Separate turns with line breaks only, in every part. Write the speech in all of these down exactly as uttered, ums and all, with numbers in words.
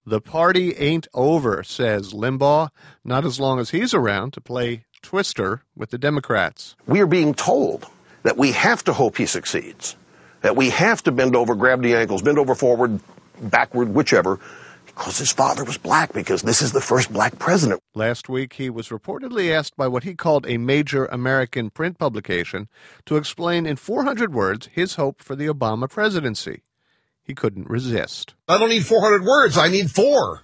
The party ain't over, says Limbaugh, not as long as he's around to play Twister with the Democrats.
We are being told that we have to hope he succeeds, that we have to bend over, grab the ankles, bend over forward, backward, whichever, because his father was black, because this is the first black president.
Last week, he was reportedly asked by what he called a major American print publication to explain in four hundred words his hope for the Obama presidency. He couldn't resist.
I don't need four hundred words. I need four.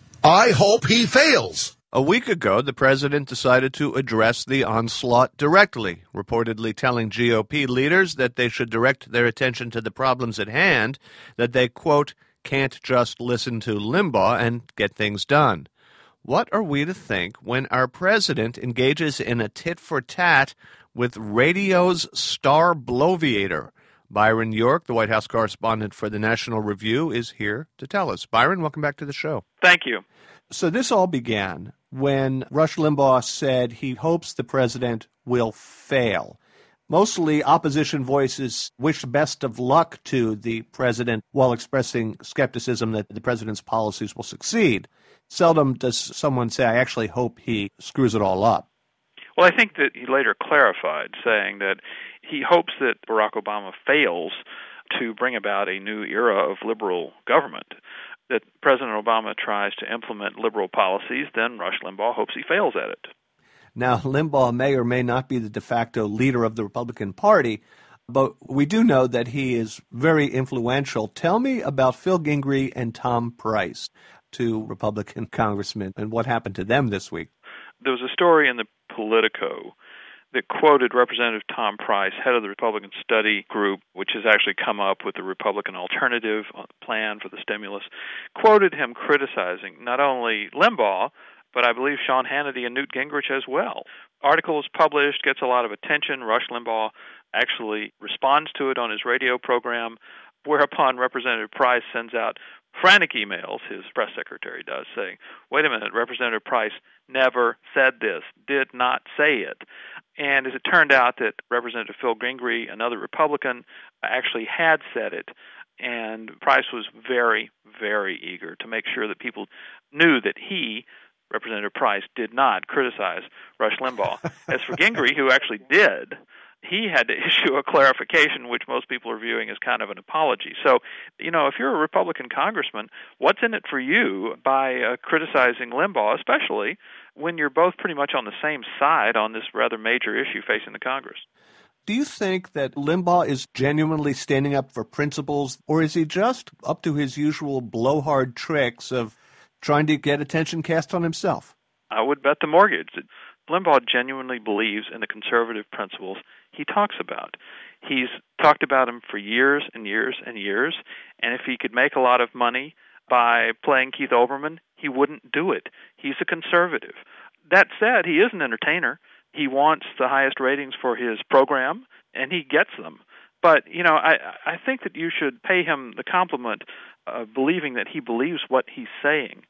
I hope he fails.
A week ago, the president decided to address the onslaught directly, reportedly telling G O P leaders that they should direct their attention to the problems at hand, that they, quote, can't just listen to Limbaugh and get things done. What are we to think when our president engages in a tit-for-tat with radio's star bloviator? Byron York, the White House correspondent for the National Review, is here to tell us. Byron, welcome back to the show.
Thank you.
So this all began when Rush Limbaugh said he hopes the president will fail. Mostly opposition voices wished best of luck to the president while expressing skepticism that the president's policies will succeed. Seldom does someone say, I actually hope he screws it all up.
Well, I think that he later clarified, saying that he hopes that Barack Obama fails to bring about a new era of liberal government, that President Obama tries to implement liberal policies, then Rush Limbaugh hopes he fails at it.
Now, Limbaugh may or may not be the de facto leader of the Republican Party, but we do know that he is very influential. Tell me about Phil Gingrey and Tom Price, two Republican congressmen, and what happened to them this week.
There was a story in the Politico that quoted Representative Tom Price, head of the Republican Study Group, which has actually come up with the Republican alternative plan for the stimulus, quoted him criticizing not only Limbaugh, but I believe Sean Hannity and Newt Gingrich as well. Article is published, gets a lot of attention. Rush Limbaugh actually responds to it on his radio program, whereupon Representative Price sends out frantic emails, his press secretary does, saying, wait a minute, Representative Price never said this, did not say it. And as it turned out that Representative Phil Gingrey, another Republican, actually had said it, and Price was very, very eager to make sure that people knew that he, Representative Price, did not criticize Rush Limbaugh. As for Gingrey, who actually did, he had to issue a clarification, which most people are viewing as kind of an apology. So, you know, if you're a Republican congressman, what's in it for you by uh, criticizing Limbaugh, especially when you're both pretty much on the same side on this rather major issue facing the Congress?
Do you think that Limbaugh is genuinely standing up for principles, or is he just up to his usual blowhard tricks of trying to get attention cast on himself?
I would bet the mortgage that Limbaugh genuinely believes in the conservative principles he talks about. He's talked about them for years and years and years, and if he could make a lot of money by playing Keith Olbermann, he wouldn't do it. He's a conservative. That said, he is an entertainer. He wants the highest ratings for his program, and he gets them. But, you know, I, I think that you should pay him the compliment of believing that he believes what he's saying.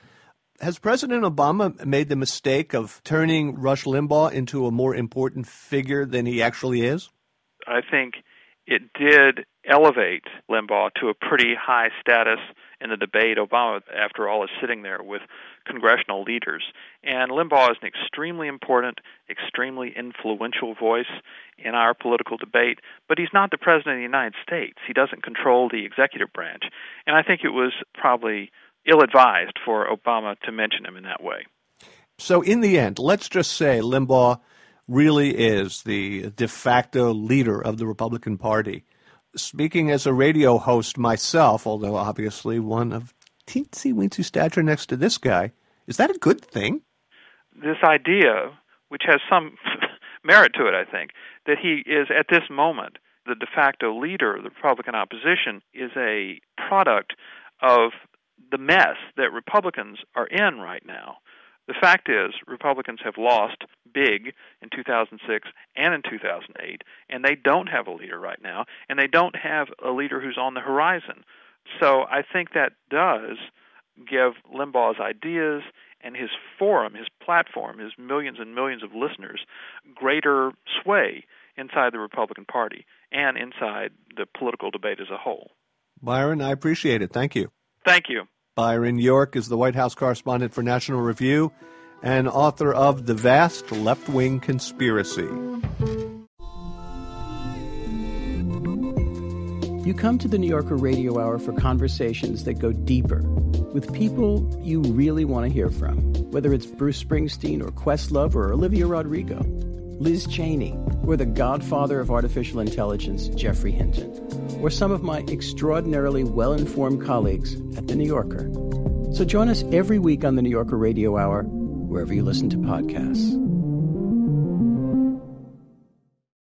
Has President Obama made the mistake of turning Rush Limbaugh into a more important figure than he actually is?
I think it did elevate Limbaugh to a pretty high status in the debate. Obama, after all, is sitting there with congressional leaders. And Limbaugh is an extremely important, extremely influential voice in our political debate, but he's not the President of the United States. He doesn't control the executive branch. And I think it was probably ill-advised for Obama to mention him in that way.
So in the end, let's just say Limbaugh really is the de facto leader of the Republican Party. Speaking as a radio host myself, although obviously one of teensy-weensy stature next to this guy, is that a good thing?
This idea, which has some merit to it, I think, that he is at this moment the de facto leader of the Republican opposition is a product of the mess that Republicans are in right now. The fact is, Republicans have lost big in two thousand six and in two thousand eight, and they don't have a leader right now, and they don't have a leader who's on the horizon. So I think that does give Limbaugh's ideas and his forum, his platform, his millions and millions of listeners, greater sway inside the Republican Party and inside the political debate as a whole.
Byron, I appreciate it. Thank you.
Thank you.
Byron York is the White House correspondent for National Review and author of The Vast Left-Wing Conspiracy.
You come to the New Yorker Radio Hour for conversations that go deeper with people you really want to hear from, whether it's Bruce Springsteen or Questlove or Olivia Rodrigo, Liz Cheney, or the godfather of artificial intelligence, Geoffrey Hinton, or some of my extraordinarily well-informed colleagues at The New Yorker. So join us every week on the New Yorker Radio Hour, wherever you listen to podcasts.